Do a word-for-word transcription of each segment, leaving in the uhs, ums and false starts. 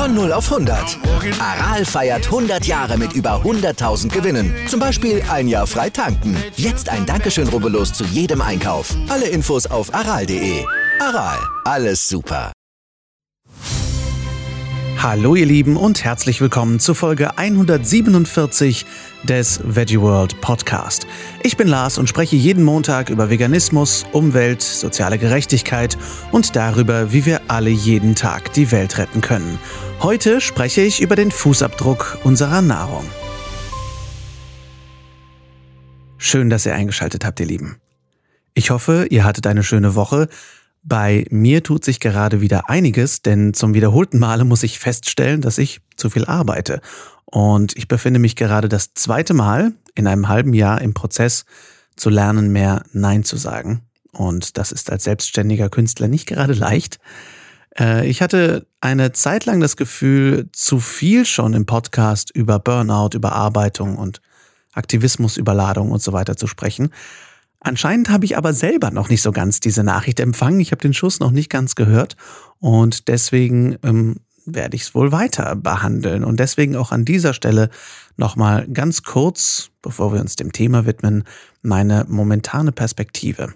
Von null auf hundert. Aral feiert hundert Jahre mit über hunderttausend Gewinnen. Zum Beispiel ein Jahr frei tanken. Jetzt ein Dankeschön, rubbellos zu jedem Einkauf. Alle Infos auf aral punkt de. Aral, alles super. Hallo ihr Lieben und herzlich willkommen zu Folge hundertsiebenundvierzig des Veggie World Podcast. Ich bin Lars und spreche jeden Montag über Veganismus, Umwelt, soziale Gerechtigkeit und darüber, wie wir alle jeden Tag die Welt retten können. Heute spreche ich über den Fußabdruck unserer Nahrung. Schön, dass ihr eingeschaltet habt, ihr Lieben. Ich hoffe, ihr hattet eine schöne Woche. Bei mir tut sich gerade wieder einiges, denn zum wiederholten Male muss ich feststellen, dass ich zu viel arbeite. Und ich befinde mich gerade das zweite Mal in einem halben Jahr im Prozess, zu lernen, mehr Nein zu sagen. Und das ist als selbstständiger Künstler nicht gerade leicht. Ich hatte eine Zeit lang das Gefühl, zu viel schon im Podcast über Burnout, Überarbeitung und Aktivismusüberladung und so weiter zu sprechen. Anscheinend habe ich aber selber noch nicht so ganz diese Nachricht empfangen. Ich habe den Schuss noch nicht ganz gehört und deswegen ähm, werde ich es wohl weiter behandeln. Und deswegen auch an dieser Stelle nochmal ganz kurz, bevor wir uns dem Thema widmen, meine momentane Perspektive.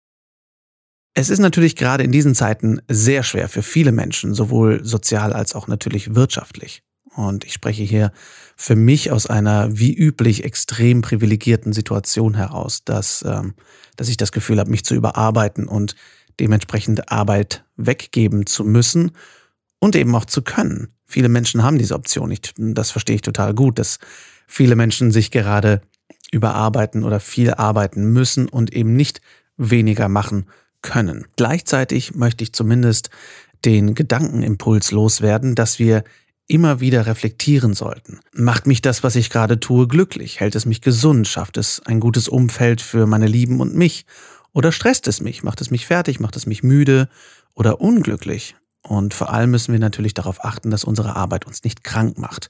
Es ist natürlich gerade in diesen Zeiten sehr schwer für viele Menschen, sowohl sozial als auch natürlich wirtschaftlich. Und ich spreche hier für mich aus einer wie üblich extrem privilegierten Situation heraus, dass, ähm, dass ich das Gefühl habe, mich zu überarbeiten und dementsprechend Arbeit weggeben zu müssen und eben auch zu können. Viele Menschen haben diese Option nicht. Das verstehe ich total gut, dass viele Menschen sich gerade überarbeiten oder viel arbeiten müssen und eben nicht weniger machen können. Gleichzeitig möchte ich zumindest den Gedankenimpuls loswerden, dass wir immer wieder reflektieren sollten. Macht mich das, was ich gerade tue, glücklich? Hält es mich gesund? Schafft es ein gutes Umfeld für meine Lieben und mich? Oder stresst es mich? Macht es mich fertig? Macht es mich müde oder unglücklich? Und vor allem müssen wir natürlich darauf achten, dass unsere Arbeit uns nicht krank macht.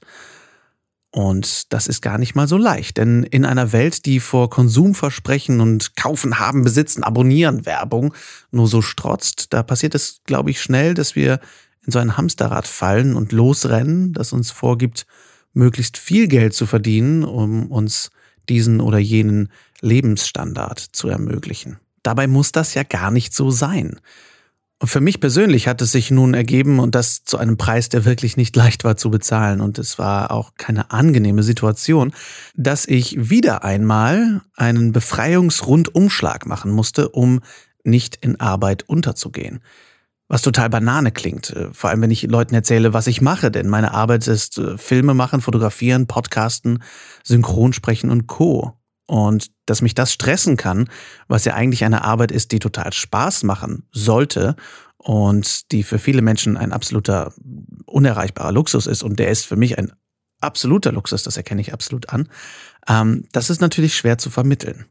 Und das ist gar nicht mal so leicht, denn in einer Welt, die vor Konsumversprechen und Kaufen, Haben, Besitzen, Abonnieren Werbung nur so strotzt, da passiert es, glaube ich, schnell, dass wir in so ein Hamsterrad fallen und losrennen, das uns vorgibt, möglichst viel Geld zu verdienen, um uns diesen oder jenen Lebensstandard zu ermöglichen. Dabei muss das ja gar nicht so sein. Und für mich persönlich hat es sich nun ergeben, und das zu einem Preis, der wirklich nicht leicht war zu bezahlen, und es war auch keine angenehme Situation, dass ich wieder einmal einen Befreiungsrundumschlag machen musste, um nicht in Arbeit unterzugehen. Was total Banane klingt, vor allem wenn ich Leuten erzähle, was ich mache, denn meine Arbeit ist Filme machen, fotografieren, podcasten, Synchronsprechen und Co. Und dass mich das stressen kann, was ja eigentlich eine Arbeit ist, die total Spaß machen sollte und die für viele Menschen ein absoluter unerreichbarer Luxus ist, und der ist für mich ein absoluter Luxus, das erkenne ich absolut an, ähm, das ist natürlich schwer zu vermitteln.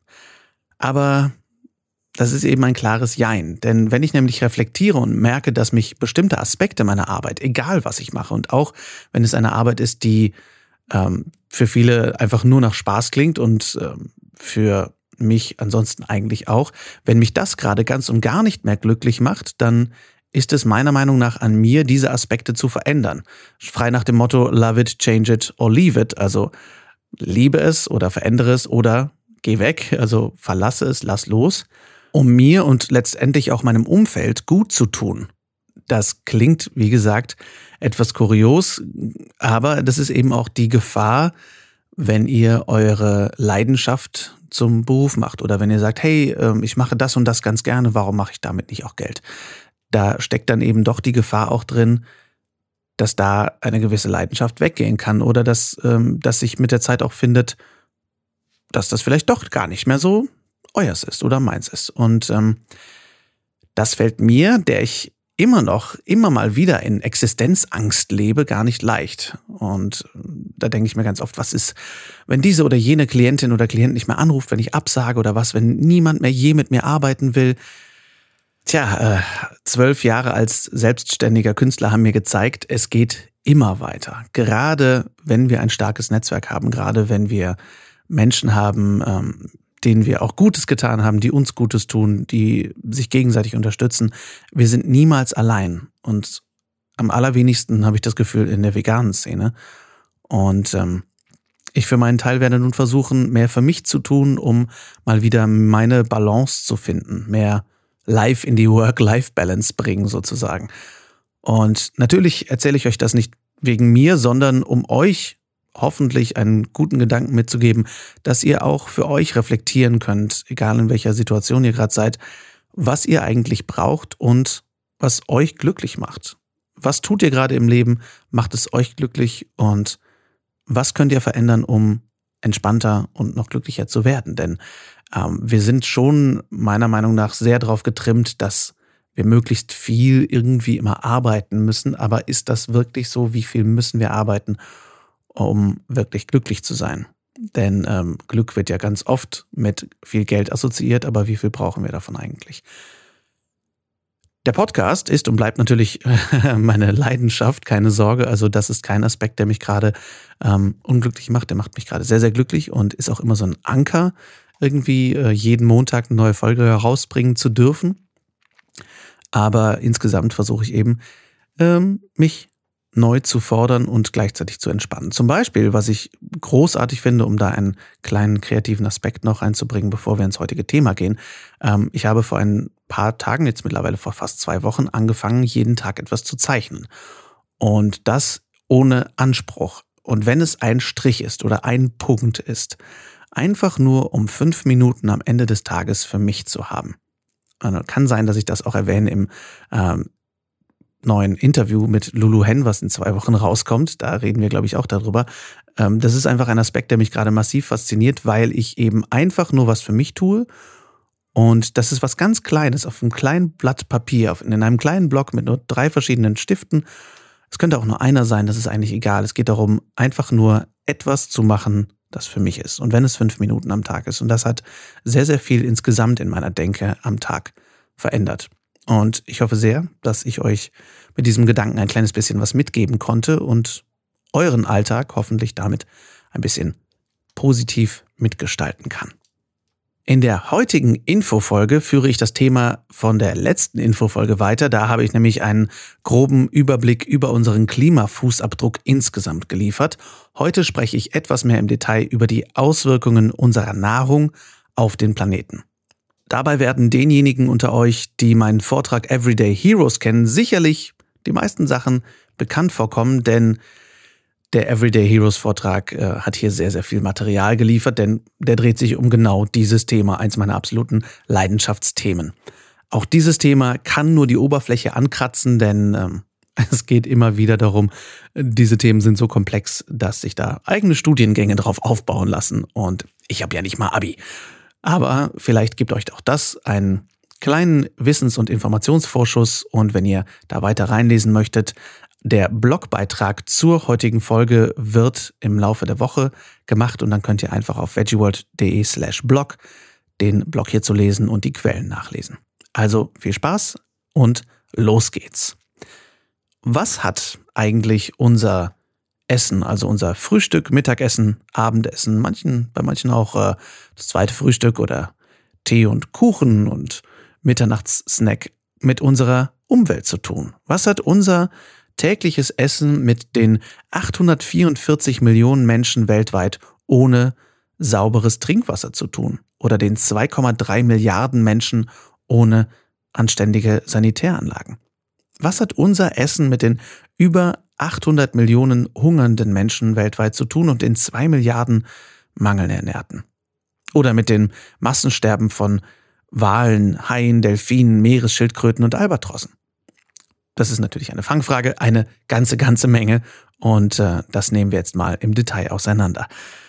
Aber das ist eben ein klares Jein, denn wenn ich nämlich reflektiere und merke, dass mich bestimmte Aspekte meiner Arbeit, egal was ich mache, und auch wenn es eine Arbeit ist, die ähm, für viele einfach nur nach Spaß klingt und ähm, für mich ansonsten eigentlich auch, wenn mich das gerade ganz und gar nicht mehr glücklich macht, dann ist es meiner Meinung nach an mir, diese Aspekte zu verändern. Frei nach dem Motto love it, change it or leave it, also liebe es oder verändere es oder geh weg, also verlasse es, lass los, um mir und letztendlich auch meinem Umfeld gut zu tun. Das klingt, wie gesagt, etwas kurios, aber das ist eben auch die Gefahr, wenn ihr eure Leidenschaft zum Beruf macht oder wenn ihr sagt, hey, ich mache das und das ganz gerne, warum mache ich damit nicht auch Geld? Da steckt dann eben doch die Gefahr auch drin, dass da eine gewisse Leidenschaft weggehen kann oder dass, dass sich mit der Zeit auch findet, dass das vielleicht doch gar nicht mehr so euers ist oder meins ist. Und ähm, das fällt mir, der ich immer noch, immer mal wieder in Existenzangst lebe, gar nicht leicht. Und da denke ich mir ganz oft, was ist, wenn diese oder jene Klientin oder Klient nicht mehr anruft, wenn ich absage oder was, wenn niemand mehr je mit mir arbeiten will. Tja, äh, zwölf Jahre als selbstständiger Künstler haben mir gezeigt, es geht immer weiter. Gerade wenn wir ein starkes Netzwerk haben, gerade wenn wir Menschen haben, ähm, denen wir auch Gutes getan haben, die uns Gutes tun, die sich gegenseitig unterstützen. Wir sind niemals allein. Und am allerwenigsten, habe ich das Gefühl, in der veganen Szene. Und ähm, ich für meinen Teil werde nun versuchen, mehr für mich zu tun, um mal wieder meine Balance zu finden, mehr Life in die Work-Life-Balance bringen sozusagen. Und natürlich erzähle ich euch das nicht wegen mir, sondern um euch hoffentlich einen guten Gedanken mitzugeben, dass ihr auch für euch reflektieren könnt, egal in welcher Situation ihr gerade seid, was ihr eigentlich braucht und was euch glücklich macht. Was tut ihr gerade im Leben? Macht es euch glücklich? Und was könnt ihr verändern, um entspannter und noch glücklicher zu werden? Denn ähm, wir sind schon meiner Meinung nach sehr darauf getrimmt, dass wir möglichst viel irgendwie immer arbeiten müssen. Aber ist das wirklich so? Wie viel müssen wir arbeiten, um wirklich glücklich zu sein? Denn ähm, Glück wird ja ganz oft mit viel Geld assoziiert, aber wie viel brauchen wir davon eigentlich? Der Podcast ist und bleibt natürlich meine Leidenschaft, keine Sorge. Also das ist kein Aspekt, der mich gerade ähm, unglücklich macht. Der macht mich gerade sehr, sehr glücklich und ist auch immer so ein Anker, irgendwie äh, jeden Montag eine neue Folge herausbringen zu dürfen. Aber insgesamt versuche ich eben, ähm, mich neu zu fordern und gleichzeitig zu entspannen. Zum Beispiel, was ich großartig finde, um da einen kleinen kreativen Aspekt noch reinzubringen, bevor wir ins heutige Thema gehen. Ähm, ich habe vor ein paar Tagen, jetzt mittlerweile vor fast zwei Wochen, angefangen, jeden Tag etwas zu zeichnen. Und das ohne Anspruch. Und wenn es ein Strich ist oder ein Punkt ist, einfach nur um fünf Minuten am Ende des Tages für mich zu haben. Also kann sein, dass ich das auch erwähne im ähm, neuen Interview mit Lulu Hen, was in zwei Wochen rauskommt. Da reden wir, glaube ich, auch darüber. Ähm, das ist einfach ein Aspekt, der mich gerade massiv fasziniert, weil ich eben einfach nur was für mich tue. Und das ist was ganz Kleines, auf einem kleinen Blatt Papier, auf, in einem kleinen Block mit nur drei verschiedenen Stiften. Es könnte auch nur einer sein, das ist eigentlich egal. Es geht darum, einfach nur etwas zu machen, das für mich ist. Und wenn es fünf Minuten am Tag ist. Und das hat sehr, sehr viel insgesamt in meiner Denke am Tag verändert. Und ich hoffe sehr, dass ich euch mit diesem Gedanken ein kleines bisschen was mitgeben konnte und euren Alltag hoffentlich damit ein bisschen positiv mitgestalten kann. In der heutigen Infofolge führe ich das Thema von der letzten Infofolge weiter. Da habe ich nämlich einen groben Überblick über unseren Klimafußabdruck insgesamt geliefert. Heute spreche ich etwas mehr im Detail über die Auswirkungen unserer Nahrung auf den Planeten. Dabei werden denjenigen unter euch, die meinen Vortrag Everyday Heroes kennen, sicherlich die meisten Sachen bekannt vorkommen, denn der Everyday Heroes Vortrag äh, hat hier sehr, sehr viel Material geliefert, denn der dreht sich um genau dieses Thema, eins meiner absoluten Leidenschaftsthemen. Auch dieses Thema kann nur die Oberfläche ankratzen, denn ähm, es geht immer wieder darum, diese Themen sind so komplex, dass sich da eigene Studiengänge drauf aufbauen lassen. Und ich habe ja nicht mal Abi. Aber vielleicht gibt euch auch das einen kleinen Wissens- und Informationsvorschuss. Und wenn ihr da weiter reinlesen möchtet, der Blogbeitrag zur heutigen Folge wird im Laufe der Woche gemacht. Und dann könnt ihr einfach auf veggieworld.de slash blog den Blog hier zu lesen und die Quellen nachlesen. Also viel Spaß und los geht's. Was hat eigentlich unser Essen, also unser Frühstück, Mittagessen, Abendessen, manchen, bei manchen auch äh, das zweite Frühstück oder Tee und Kuchen und Mitternachtssnack mit unserer Umwelt zu tun? Was hat unser tägliches Essen mit den achthundertvierundvierzig Millionen Menschen weltweit ohne sauberes Trinkwasser zu tun? Oder den zwei Komma drei Milliarden Menschen ohne anständige Sanitäranlagen? Was hat unser Essen mit den über achthundert Millionen hungernden Menschen weltweit zu tun und den zwei Milliarden Mangelernährten? Oder mit dem Massensterben von Walen, Haien, Delfinen, Meeresschildkröten und Albatrossen? Das ist natürlich eine Fangfrage, eine ganze, ganze Menge. Und äh, das nehmen wir jetzt mal im Detail auseinander.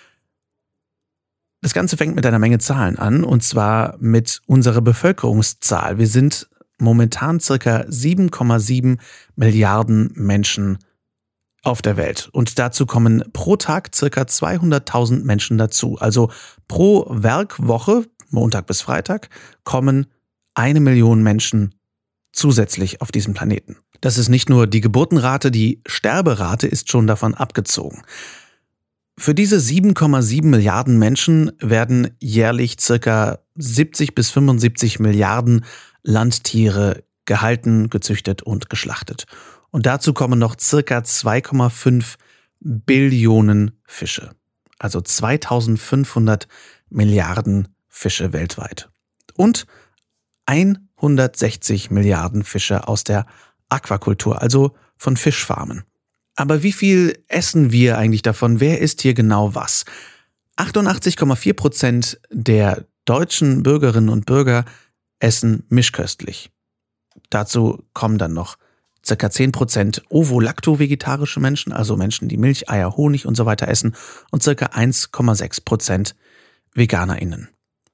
Das Ganze fängt mit einer Menge Zahlen an, und zwar mit unserer Bevölkerungszahl. Wir sind momentan circa sieben Komma sieben Milliarden Menschen auf der Welt. Und dazu kommen pro Tag circa zweihunderttausend Menschen dazu. Also pro Werkwoche, Montag bis Freitag, kommen eine Million Menschen zusätzlich auf diesem Planeten. Das ist nicht nur die Geburtenrate, die Sterberate ist schon davon abgezogen. Für diese sieben Komma sieben Milliarden Menschen werden jährlich circa siebzig bis fünfundsiebzig Milliarden Landtiere gehalten, gezüchtet und geschlachtet. Und dazu kommen noch circa zwei Komma fünf Billionen Fische. Also zweitausendfünfhundert Milliarden Fische weltweit. Und hundertsechzig Milliarden Fische aus der Aquakultur, also von Fischfarmen. Aber wie viel essen wir eigentlich davon? Wer isst hier genau was? achtundachtzig Komma vier Prozent der deutschen Bürgerinnen und Bürger essen mischköstlich. Dazu kommen dann noch ca. zehn Prozent ovo-lacto-vegetarische Menschen, also Menschen, die Milch, Eier, Honig und so weiter essen, und ca. eins Komma sechs Prozent VeganerInnen.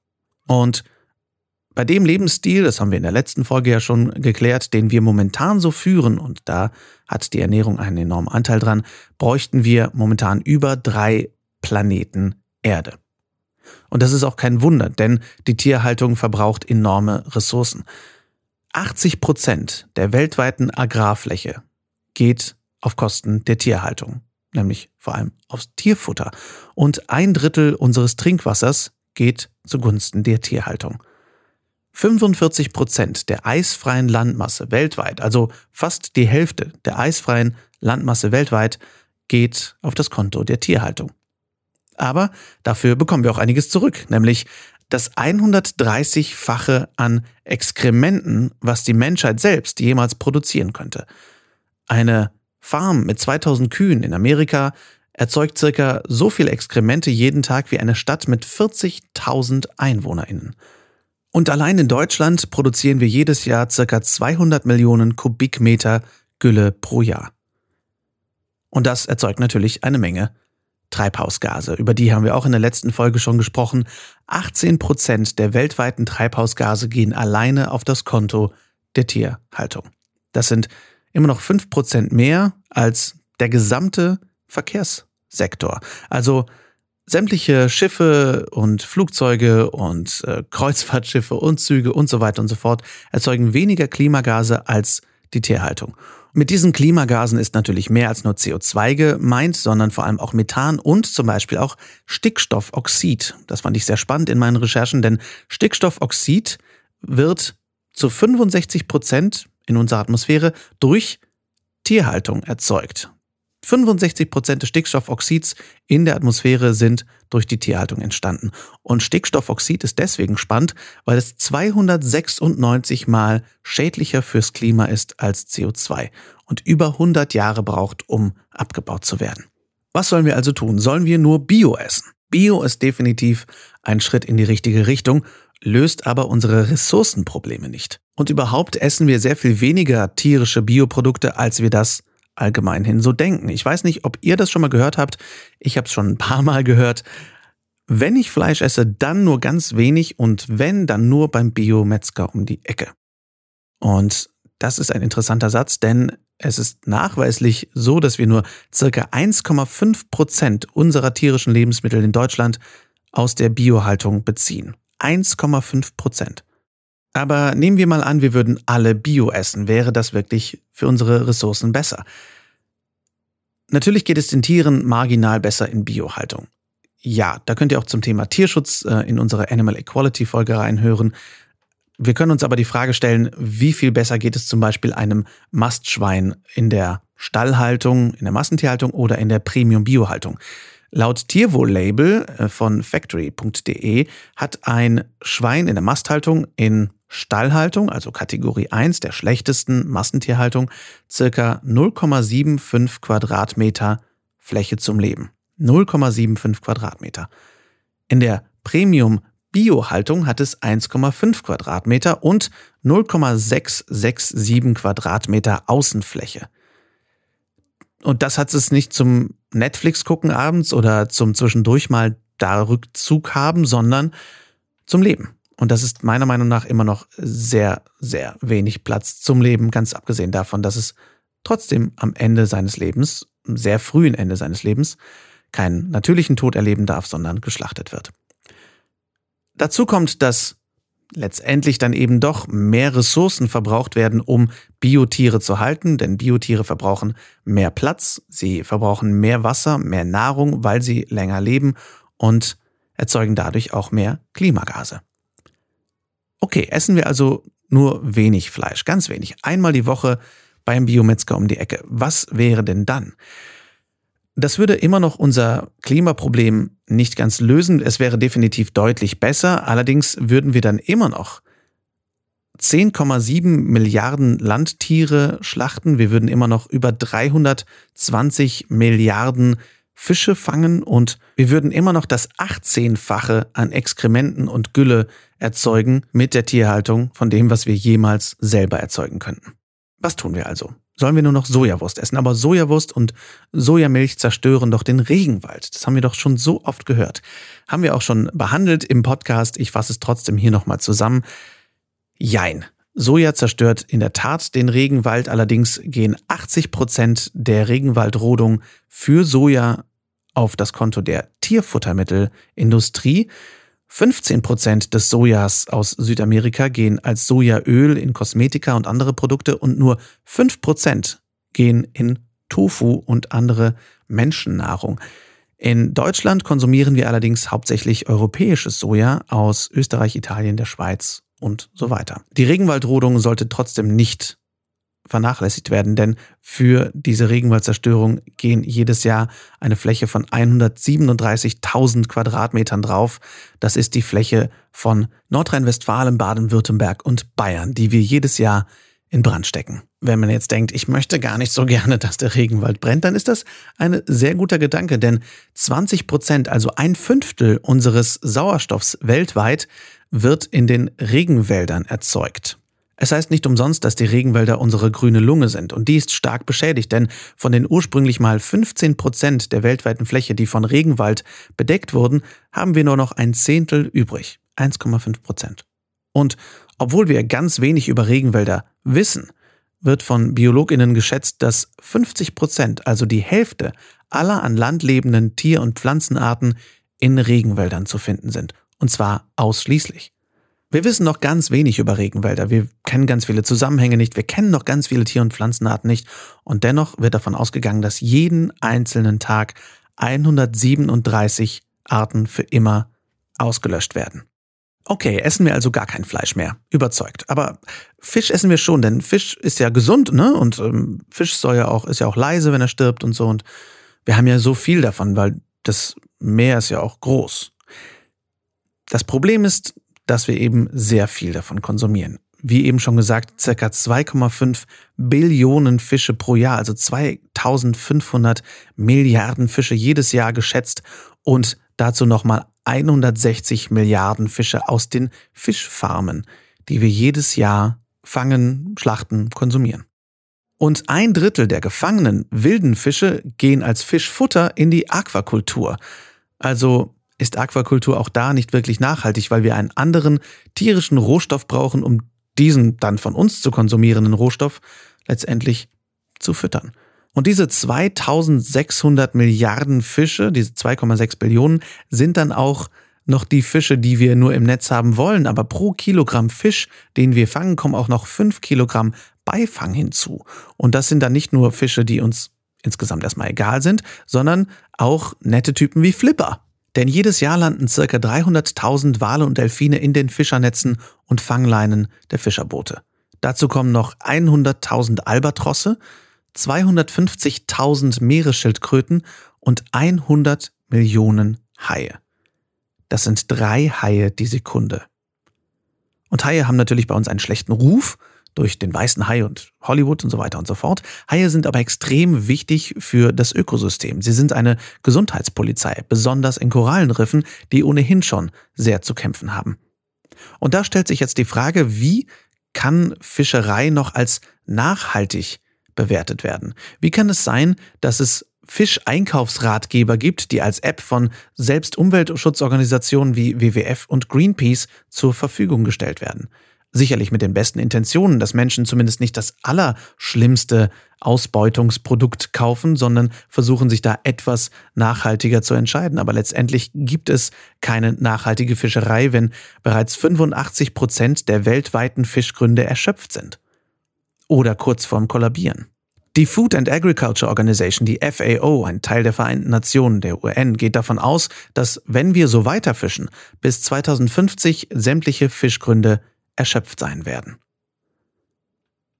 Und bei dem Lebensstil, das haben wir in der letzten Folge ja schon geklärt, den wir momentan so führen, und da hat die Ernährung einen enormen Anteil dran, bräuchten wir momentan über drei Planeten Erde. Und das ist auch kein Wunder, denn die Tierhaltung verbraucht enorme Ressourcen. achtzig Prozent der weltweiten Agrarfläche geht auf Kosten der Tierhaltung, nämlich vor allem aufs Tierfutter. Und ein Drittel unseres Trinkwassers geht zugunsten der Tierhaltung. fünfundvierzig Prozent der eisfreien Landmasse weltweit, also fast die Hälfte der eisfreien Landmasse weltweit, geht auf das Konto der Tierhaltung. Aber dafür bekommen wir auch einiges zurück, nämlich das hundertdreißigfache an Exkrementen, was die Menschheit selbst jemals produzieren könnte. Eine Farm mit zweitausend Kühen in Amerika erzeugt circa so viel Exkremente jeden Tag wie eine Stadt mit vierzigtausend EinwohnerInnen. Und allein in Deutschland produzieren wir jedes Jahr circa zweihundert Millionen Kubikmeter Gülle pro Jahr. Und das erzeugt natürlich eine Menge Treibhausgase. Über die haben wir auch in der letzten Folge schon gesprochen. achtzehn Prozent der weltweiten Treibhausgase gehen alleine auf das Konto der Tierhaltung. Das sind immer noch fünf Prozent mehr als der gesamte Verkehrssektor. Also sämtliche Schiffe und Flugzeuge und äh, Kreuzfahrtschiffe und Züge und so weiter und so fort erzeugen weniger Klimagase als die Tierhaltung. Mit diesen Klimagasen ist natürlich mehr als nur C O zwei gemeint, sondern vor allem auch Methan und zum Beispiel auch Stickstoffoxid. Das fand ich sehr spannend in meinen Recherchen, denn Stickstoffoxid wird zu fünfundsechzig Prozent in unserer Atmosphäre durch Tierhaltung erzeugt. fünfundsechzig Prozent des Stickstoffoxids in der Atmosphäre sind durch die Tierhaltung entstanden. Und Stickstoffoxid ist deswegen spannend, weil es zweihundertsechsundneunzig Mal schädlicher fürs Klima ist als C O zwei und über hundert Jahre braucht, um abgebaut zu werden. Was sollen wir also tun? Sollen wir nur Bio essen? Bio ist definitiv ein Schritt in die richtige Richtung, löst aber unsere Ressourcenprobleme nicht. Und überhaupt essen wir sehr viel weniger tierische Bioprodukte, als wir das allgemein hin so denken. Ich weiß nicht, ob ihr das schon mal gehört habt. Ich habe es schon ein paar Mal gehört. Wenn ich Fleisch esse, dann nur ganz wenig und wenn, dann nur beim Biometzger um die Ecke. Und das ist ein interessanter Satz, denn es ist nachweislich so, dass wir nur ca. eins Komma fünf Prozent unserer tierischen Lebensmittel in Deutschland aus der Biohaltung beziehen. eins Komma fünf Prozent. Aber nehmen wir mal an, wir würden alle Bio essen. Wäre das wirklich für unsere Ressourcen besser? Natürlich geht es den Tieren marginal besser in Biohaltung. Ja, da könnt ihr auch zum Thema Tierschutz äh, in unsere Animal Equality Folge reinhören. Wir können uns aber die Frage stellen, wie viel besser geht es zum Beispiel einem Mastschwein in der Stallhaltung, in der Massentierhaltung oder in der Premium-Biohaltung? Laut Tierwohl-Label von factory punkt de hat ein Schwein in der Masthaltung in Stallhaltung, also Kategorie eins der schlechtesten Massentierhaltung, circa null Komma fünfundsiebzig Quadratmeter Fläche zum Leben. null Komma fünfundsiebzig Quadratmeter. In der Premium-Biohaltung hat es eins Komma fünf Quadratmeter und null Komma sechshundertsiebenundsechzig Quadratmeter Außenfläche. Und das hat es nicht zum Netflix gucken abends oder zum zwischendurch mal da Rückzug haben, sondern zum Leben. Und das ist meiner Meinung nach immer noch sehr, sehr wenig Platz zum Leben, ganz abgesehen davon, dass es trotzdem am Ende seines Lebens, am sehr frühen Ende seines Lebens, keinen natürlichen Tod erleben darf, sondern geschlachtet wird. Dazu kommt, dass letztendlich dann eben doch mehr Ressourcen verbraucht werden, um Biotiere zu halten, denn Biotiere verbrauchen mehr Platz, sie verbrauchen mehr Wasser, mehr Nahrung, weil sie länger leben und erzeugen dadurch auch mehr Klimagase. Okay, essen wir also nur wenig Fleisch, ganz wenig. Einmal die Woche beim Biometzger um die Ecke. Was wäre denn dann? Das würde immer noch unser Klimaproblem nicht ganz lösen. Es wäre definitiv deutlich besser. Allerdings würden wir dann immer noch zehn Komma sieben Milliarden Landtiere schlachten. Wir würden immer noch über dreihundertzwanzig Milliarden Fische fangen und wir würden immer noch das achtzehnfache an Exkrementen und Gülle erzeugen mit der Tierhaltung von dem, was wir jemals selber erzeugen könnten. Was tun wir also? Sollen wir nur noch Sojawurst essen? Aber Sojawurst und Sojamilch zerstören doch den Regenwald. Das haben wir doch schon so oft gehört. Haben wir auch schon behandelt im Podcast. Ich fasse es trotzdem hier nochmal zusammen. Jein. Soja zerstört in der Tat den Regenwald. Allerdings gehen achtzig Prozent der Regenwaldrodung für Soja auf das Konto der Tierfuttermittelindustrie. fünfzehn Prozent des Sojas aus Südamerika gehen als Sojaöl in Kosmetika und andere Produkte und nur fünf Prozent gehen in Tofu und andere Menschennahrung. In Deutschland konsumieren wir allerdings hauptsächlich europäisches Soja aus Österreich, Italien, der Schweiz und so weiter. Die Regenwaldrodung sollte trotzdem nicht vernachlässigt werden, denn für diese Regenwaldzerstörung gehen jedes Jahr eine Fläche von hundertsiebenunddreißigtausend Quadratmetern drauf. Das ist die Fläche von Nordrhein-Westfalen, Baden-Württemberg und Bayern, die wir jedes Jahr in Brand stecken. Wenn man jetzt denkt, ich möchte gar nicht so gerne, dass der Regenwald brennt, dann ist das ein sehr guter Gedanke, denn zwanzig Prozent, also ein Fünftel unseres Sauerstoffs weltweit, wird in den Regenwäldern erzeugt. Es heißt nicht umsonst, dass die Regenwälder unsere grüne Lunge sind und die ist stark beschädigt, denn von den ursprünglich mal fünfzehn Prozent der weltweiten Fläche, die von Regenwald bedeckt wurden, haben wir nur noch ein Zehntel übrig, eins Komma fünf Prozent. Und obwohl wir ganz wenig über Regenwälder wissen, wird von BiologInnen geschätzt, dass fünfzig Prozent, also die Hälfte aller an Land lebenden Tier- und Pflanzenarten in Regenwäldern zu finden sind. Und zwar ausschließlich. Wir wissen noch ganz wenig über Regenwälder, wir kennen ganz viele Zusammenhänge nicht, wir kennen noch ganz viele Tier- und Pflanzenarten nicht und dennoch wird davon ausgegangen, dass jeden einzelnen Tag hundertsiebenunddreißig Arten für immer ausgelöscht werden. Okay, essen wir also gar kein Fleisch mehr, überzeugt. Aber Fisch essen wir schon, denn Fisch ist ja gesund, ne? Und ähm, Fisch soll ja auch, ist ja auch leise, wenn er stirbt und so. Und wir haben ja so viel davon, weil das Meer ist ja auch groß. Das Problem ist, dass wir eben sehr viel davon konsumieren. Wie eben schon gesagt, ca. zwei Komma fünf Billionen Fische pro Jahr, also zweitausendfünfhundert Milliarden Fische jedes Jahr geschätzt und dazu nochmal hundertsechzig Milliarden Fische aus den Fischfarmen, die wir jedes Jahr fangen, schlachten, konsumieren. Und ein Drittel der gefangenen wilden Fische gehen als Fischfutter in die Aquakultur. Also ist Aquakultur auch da nicht wirklich nachhaltig, weil wir einen anderen tierischen Rohstoff brauchen, um diesen dann von uns zu konsumierenden Rohstoff letztendlich zu füttern. Und diese zweitausendsechshundert Milliarden Fische, diese zwei Komma sechs Billionen, sind dann auch noch die Fische, die wir nur im Netz haben wollen. Aber pro Kilogramm Fisch, den wir fangen, kommen auch noch fünf Kilogramm Beifang hinzu. Und das sind dann nicht nur Fische, die uns insgesamt erstmal egal sind, sondern auch nette Typen wie Flipper. Denn jedes Jahr landen ca. dreihunderttausend Wale und Delfine in den Fischernetzen und Fangleinen der Fischerboote. Dazu kommen noch hunderttausend Albatrosse, zweihundertfünfzigtausend Meeresschildkröten und hundert Millionen Haie. Das sind drei Haie die Sekunde. Und Haie haben natürlich bei uns einen schlechten Ruf durch den weißen Hai und Hollywood und so weiter und so fort. Haie sind aber extrem wichtig für das Ökosystem. Sie sind eine Gesundheitspolizei, besonders in Korallenriffen, die ohnehin schon sehr zu kämpfen haben. Und da stellt sich jetzt die Frage, wie kann Fischerei noch als nachhaltig bewertet werden? Wie kann es sein, dass es Fischeinkaufsratgeber gibt, die als App von selbst Umweltschutzorganisationen wie W W F und Greenpeace zur Verfügung gestellt werden? Sicherlich mit den besten Intentionen, dass Menschen zumindest nicht das allerschlimmste Ausbeutungsprodukt kaufen, sondern versuchen sich da etwas nachhaltiger zu entscheiden. Aber letztendlich gibt es keine nachhaltige Fischerei, wenn bereits fünfundachtzig Prozent der weltweiten Fischgründe erschöpft sind. Oder kurz vorm Kollabieren. Die Food and Agriculture Organization, die F A O, ein Teil der Vereinten Nationen, der U N, geht davon aus, dass, wenn wir so weiterfischen, bis zweitausendfünfzig sämtliche Fischgründe erschöpft sein werden.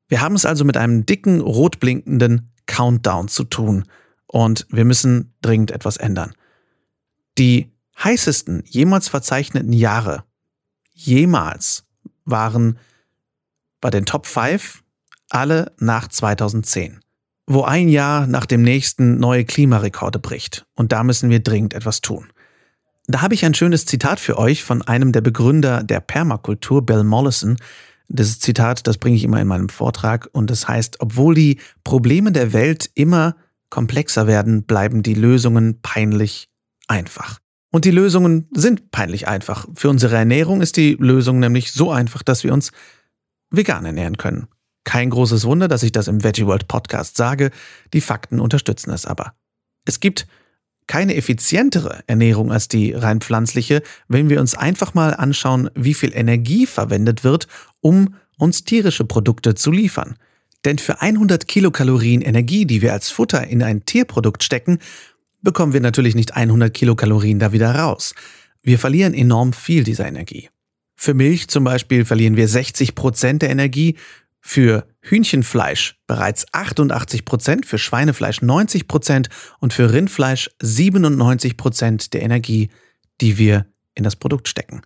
Wir haben es also mit einem dicken, rot blinkenden Countdown zu tun und wir müssen dringend etwas ändern. Die heißesten jemals verzeichneten Jahre, jemals, waren bei den Top fünf alle nach zweitausendzehn, wo ein Jahr nach dem nächsten neue Klimarekorde bricht. Und da müssen wir dringend etwas tun. Da habe ich ein schönes Zitat für euch von einem der Begründer der Permakultur, Bill Mollison. Dieses Zitat, das bringe ich immer in meinem Vortrag und das heißt, obwohl die Probleme der Welt immer komplexer werden, bleiben die Lösungen peinlich einfach. Und die Lösungen sind peinlich einfach. Für unsere Ernährung ist die Lösung nämlich so einfach, dass wir uns vegan ernähren können. Kein großes Wunder, dass ich das im Veggie World Podcast sage, die Fakten unterstützen es aber. Es gibt keine effizientere Ernährung als die rein pflanzliche, wenn wir uns einfach mal anschauen, wie viel Energie verwendet wird, um uns tierische Produkte zu liefern. Denn für hundert Kilokalorien Energie, die wir als Futter in ein Tierprodukt stecken, bekommen wir natürlich nicht hundert Kilokalorien da wieder raus. Wir verlieren enorm viel dieser Energie. Für Milch zum Beispiel verlieren wir sechzig Prozent der Energie, für Hühnchenfleisch bereits achtundachtzig Prozent, für Schweinefleisch neunzig Prozent und für Rindfleisch siebenundneunzig Prozent der Energie, die wir in das Produkt stecken.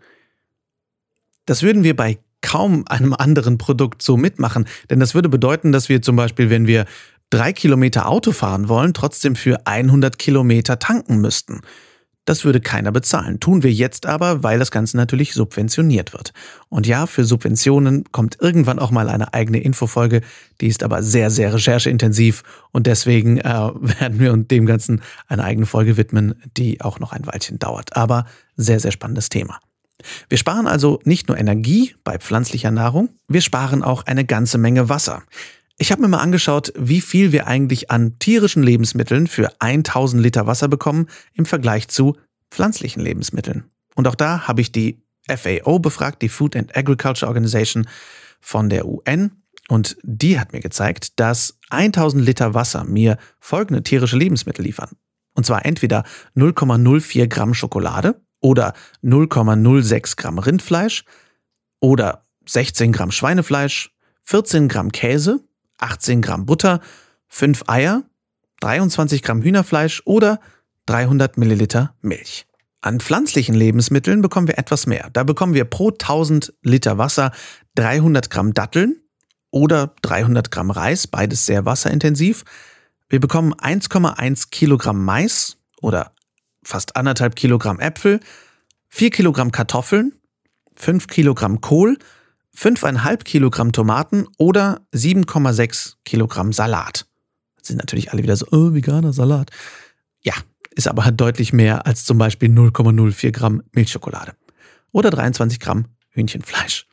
Das würden wir bei kaum einem anderen Produkt so mitmachen, denn das würde bedeuten, dass wir zum Beispiel, wenn wir drei Kilometer Auto fahren wollen, trotzdem für hundert Kilometer tanken müssten. Das würde keiner bezahlen. Tun wir jetzt aber, weil das Ganze natürlich subventioniert wird. Und ja, für Subventionen kommt irgendwann auch mal eine eigene Infofolge. Die ist aber sehr, sehr rechercheintensiv und deswegen äh, werden wir uns dem Ganzen eine eigene Folge widmen, die auch noch ein Weilchen dauert. Aber sehr, sehr spannendes Thema. Wir sparen also nicht nur Energie bei pflanzlicher Nahrung, wir sparen auch eine ganze Menge Wasser. Ich habe mir mal angeschaut, wie viel wir eigentlich an tierischen Lebensmitteln für tausend Liter Wasser bekommen im Vergleich zu pflanzlichen Lebensmitteln. Und auch da habe ich die F A O befragt, die Food and Agriculture Organization von der U N. Und die hat mir gezeigt, dass tausend Liter Wasser mir folgende tierische Lebensmittel liefern. Und zwar entweder null Komma null vier Gramm Schokolade oder null Komma null sechs Gramm Rindfleisch oder sechzehn Gramm Schweinefleisch, vierzehn Gramm Käse, achtzehn Gramm Butter, fünf Eier, dreiundzwanzig Gramm Hühnerfleisch oder dreihundert Milliliter Milch. An pflanzlichen Lebensmitteln bekommen wir etwas mehr. Da bekommen wir pro tausend Liter Wasser dreihundert Gramm Datteln oder dreihundert Gramm Reis, beides sehr wasserintensiv. Wir bekommen eins Komma eins Kilogramm Mais oder fast anderthalb Kilogramm Äpfel, vier Kilogramm Kartoffeln, fünf Kilogramm Kohl, fünf Komma fünf Kilogramm Tomaten oder sieben Komma sechs Kilogramm Salat. Das sind natürlich alle wieder so, oh, veganer Salat. Ja, ist aber halt deutlich mehr als zum Beispiel null Komma null vier Gramm Milchschokolade oder dreiundzwanzig Gramm Hühnchenfleisch.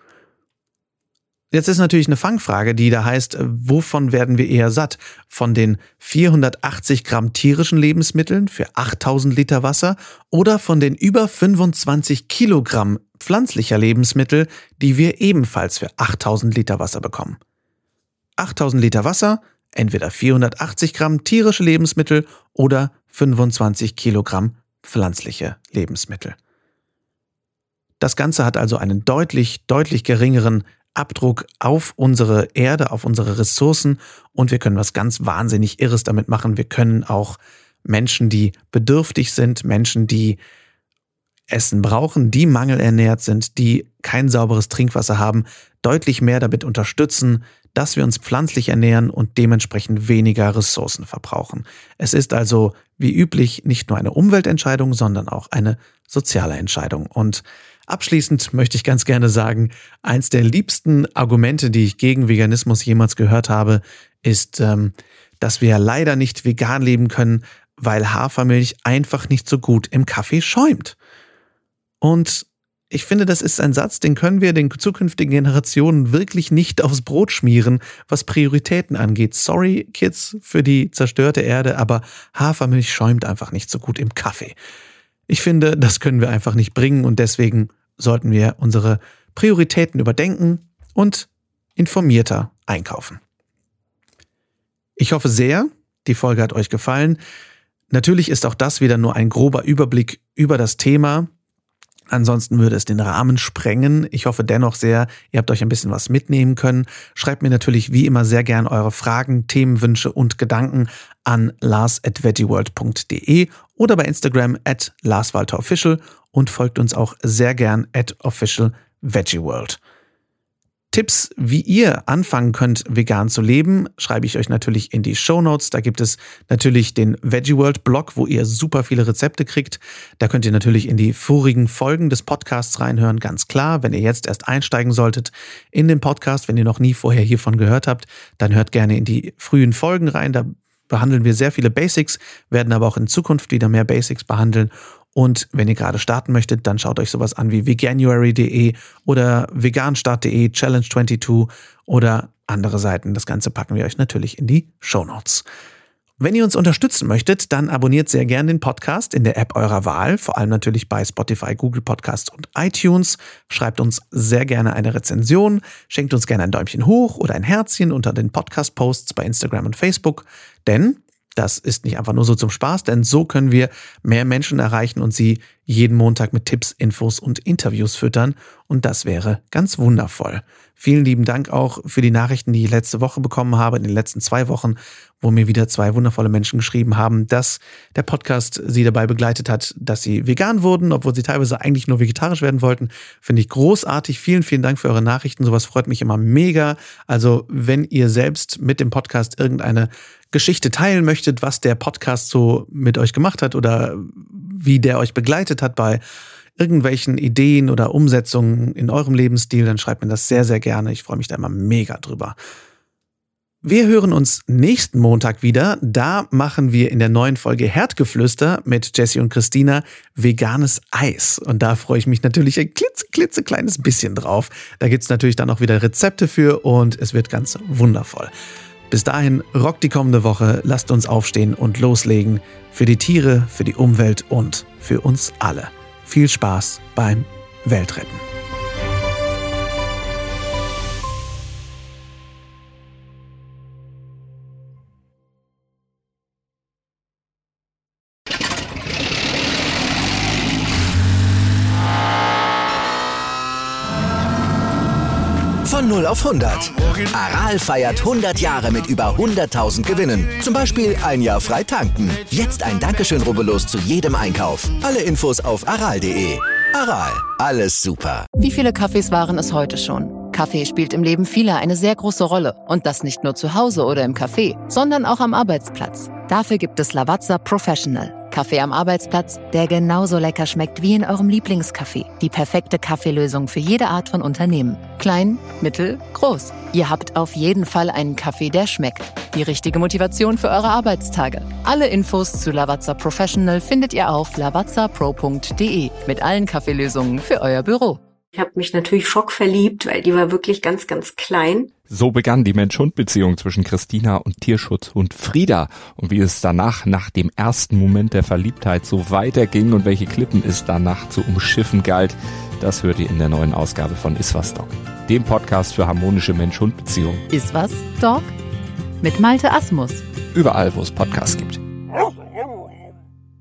Jetzt ist natürlich eine Fangfrage, die da heißt, wovon werden wir eher satt? Von den vierhundertachtzig Gramm tierischen Lebensmitteln für achttausend Liter Wasser oder von den über fünfundzwanzig Kilogramm pflanzlicher Lebensmittel, die wir ebenfalls für achttausend Liter Wasser bekommen? achttausend Liter Wasser, entweder vierhundertachtzig Gramm tierische Lebensmittel oder fünfundzwanzig Kilogramm pflanzliche Lebensmittel. Das Ganze hat also einen deutlich, deutlich geringeren Abdruck auf unsere Erde, auf unsere Ressourcen und wir können was ganz wahnsinnig Irres damit machen. Wir können auch Menschen, die bedürftig sind, Menschen, die Essen brauchen, die mangelernährt sind, die kein sauberes Trinkwasser haben, deutlich mehr damit unterstützen, dass wir uns pflanzlich ernähren und dementsprechend weniger Ressourcen verbrauchen. Es ist also wie üblich nicht nur eine Umweltentscheidung, sondern auch eine soziale Entscheidung. Und abschließend möchte ich ganz gerne sagen, eins der liebsten Argumente, die ich gegen Veganismus jemals gehört habe, ist, dass wir leider nicht vegan leben können, weil Hafermilch einfach nicht so gut im Kaffee schäumt. Und ich finde, das ist ein Satz, den können wir den zukünftigen Generationen wirklich nicht aufs Brot schmieren, was Prioritäten angeht. Sorry, Kids, für die zerstörte Erde, aber Hafermilch schäumt einfach nicht so gut im Kaffee. Ich finde, das können wir einfach nicht bringen und deswegen sollten wir unsere Prioritäten überdenken und informierter einkaufen. Ich hoffe sehr, die Folge hat euch gefallen. Natürlich ist auch das wieder nur ein grober Überblick über das Thema. Ansonsten würde es den Rahmen sprengen. Ich hoffe dennoch sehr, ihr habt euch ein bisschen was mitnehmen können. Schreibt mir natürlich wie immer sehr gern eure Fragen, Themenwünsche und Gedanken an lars at veggieworld punkt de oder bei Instagram at larswalterofficial und folgt uns auch sehr gern at official veggieworld. Tipps, wie ihr anfangen könnt, vegan zu leben, schreibe ich euch natürlich in die Shownotes. Da gibt es natürlich den VeggieWorld-Blog, wo ihr super viele Rezepte kriegt. Da könnt ihr natürlich in die vorigen Folgen des Podcasts reinhören, ganz klar. Wenn ihr jetzt erst einsteigen solltet in den Podcast, wenn ihr noch nie vorher hiervon gehört habt, dann hört gerne in die frühen Folgen rein. Da behandeln wir sehr viele Basics, werden aber auch in Zukunft wieder mehr Basics behandeln. Und wenn ihr gerade starten möchtet, dann schaut euch sowas an wie veganuary punkt de oder veganstart punkt de, Challenge zweiundzwanzig oder andere Seiten. Das Ganze packen wir euch natürlich in die Shownotes. Wenn ihr uns unterstützen möchtet, dann abonniert sehr gerne den Podcast in der App eurer Wahl, vor allem natürlich bei Spotify, Google Podcasts und iTunes. Schreibt uns sehr gerne eine Rezension, schenkt uns gerne ein Däumchen hoch oder ein Herzchen unter den Podcast-Posts bei Instagram und Facebook, denn das ist nicht einfach nur so zum Spaß, denn so können wir mehr Menschen erreichen und sie jeden Montag mit Tipps, Infos und Interviews füttern. Und das wäre ganz wundervoll. Vielen lieben Dank auch für die Nachrichten, die ich letzte Woche bekommen habe, in den letzten zwei Wochen, wo mir wieder zwei wundervolle Menschen geschrieben haben, dass der Podcast sie dabei begleitet hat, dass sie vegan wurden, obwohl sie teilweise eigentlich nur vegetarisch werden wollten. Finde ich großartig. Vielen, vielen Dank für eure Nachrichten. Sowas freut mich immer mega. Also wenn ihr selbst mit dem Podcast irgendeine Geschichte teilen möchtet, was der Podcast so mit euch gemacht hat oder wie der euch begleitet hat bei irgendwelchen Ideen oder Umsetzungen in eurem Lebensstil, dann schreibt mir das sehr, sehr gerne. Ich freue mich da immer mega drüber. Wir hören uns nächsten Montag wieder. Da machen wir in der neuen Folge Herdgeflüster mit Jessie und Christina veganes Eis. Und da freue ich mich natürlich ein klitze, klitze kleines bisschen drauf. Da gibt es natürlich dann auch wieder Rezepte für und es wird ganz wundervoll. Bis dahin, rockt die kommende Woche, lasst uns aufstehen und loslegen. Für die Tiere, für die Umwelt und für uns alle. Viel Spaß beim Weltretten. Von null auf hundert. Aral feiert hundert Jahre mit über hunderttausend Gewinnen. Zum Beispiel ein Jahr frei tanken. Jetzt ein Dankeschön, rubbellos zu jedem Einkauf. Alle Infos auf aral punkt de. Aral, alles super. Wie viele Kaffees waren es heute schon? Kaffee spielt im Leben vieler eine sehr große Rolle. Und das nicht nur zu Hause oder im Café, sondern auch am Arbeitsplatz. Dafür gibt es Lavazza Professional. Kaffee am Arbeitsplatz, der genauso lecker schmeckt wie in eurem Lieblingscafé. Die perfekte Kaffeelösung für jede Art von Unternehmen. Klein, mittel, groß. Ihr habt auf jeden Fall einen Kaffee, der schmeckt. Die richtige Motivation für eure Arbeitstage. Alle Infos zu Lavazza Professional findet ihr auf lavazza pro punkt de mit allen Kaffeelösungen für euer Büro. Ich habe mich natürlich schockverliebt, weil die war wirklich ganz, ganz klein. So begann die Mensch-Hund-Beziehung zwischen Christina und Tierschutzhund Frieda. Und wie es danach, nach dem ersten Moment der Verliebtheit, so weiterging und welche Klippen es danach zu umschiffen galt, das hört ihr in der neuen Ausgabe von Iswas Dog, dem Podcast für harmonische Mensch-Hund-Beziehungen. Iswas Dog? Mit Malte Asmus. Überall, wo es Podcasts gibt.